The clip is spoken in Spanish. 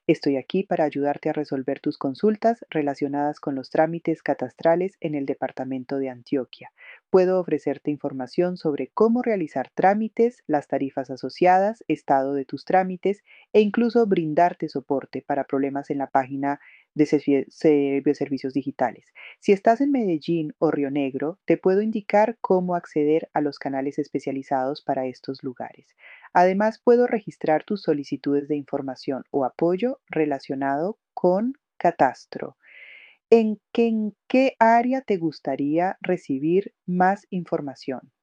Estoy aquí para ayudarte a resolver tus consultas relacionadas con los trámites catastrales en el departamento de Antioquia. Puedo ofrecerte información sobre cómo realizar trámites, las tarifas asociadas, estado de tus trámites e incluso brindarte soporte para problemas en la página de servicios digitales. Si estás en Medellín o Río Negro, te puedo indicar cómo acceder a los canales especializados para estos lugares. Además, puedo registrar tus solicitudes de información o apoyo relacionado con catastro. ¿En qué área te gustaría recibir más información?